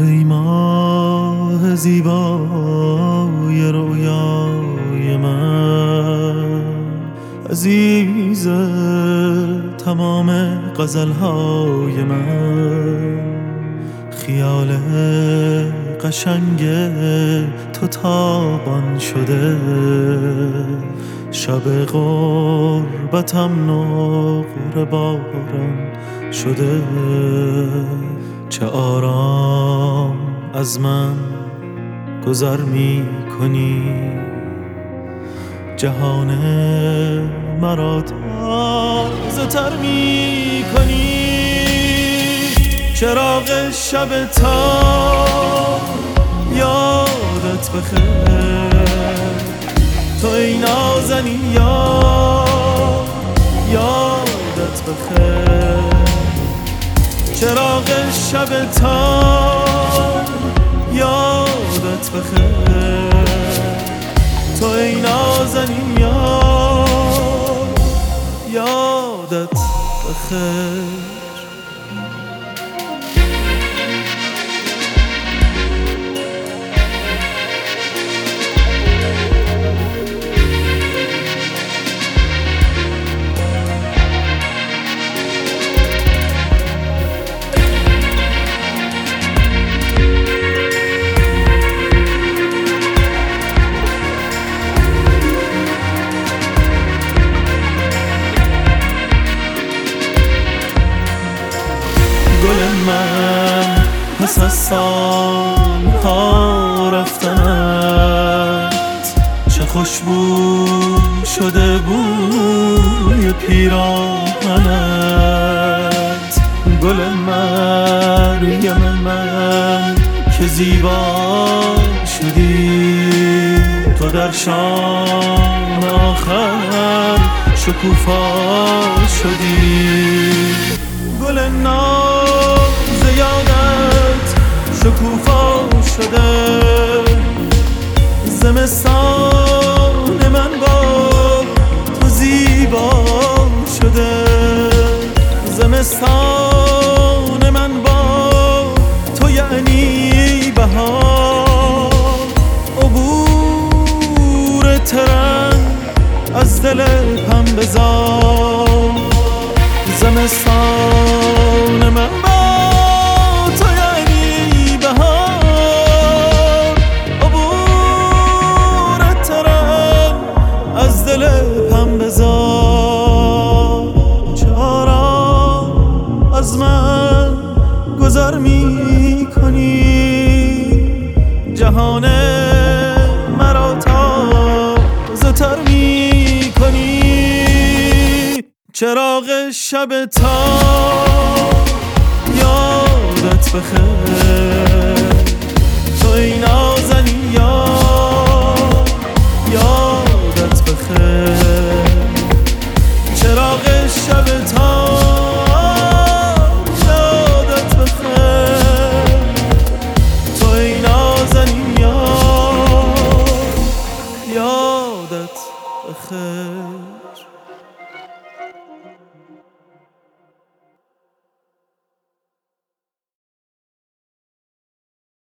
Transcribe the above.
ای ماه زیبای رویای من، عزیز تمام غزلهای من، خیال قشنگ تو تابان شده، شب غربتم نقره باران شده. چه آرام از من گذر می کنی، جهان مرا تازه تر می کنی. چراغ شب تار یادت بخیر، تو ای نازنین یادت بخیر. چراغ شب تار یادت بخیر، تو ای نازنین یادت بخیر. گل من پس از سالها رفتنت، چه خوشبو شده بوی پیراهنت. گل مریم من که زیبا شدی، تو در شام آخر شکوفا شدی. گل ناز یادت شکوفا شده، زمستان من با تو زیبا شده. زمستان من با تو یعنی بهار، عبور ترن از دل پنبه‌زار. زمستان من با تو یعنی بهار، عبور ترن از دل پنبه‌زار. چه آرام از من گذر می کنی، جهان مرا تازه تر می کنی. چراغ شب تار یادت بخیر،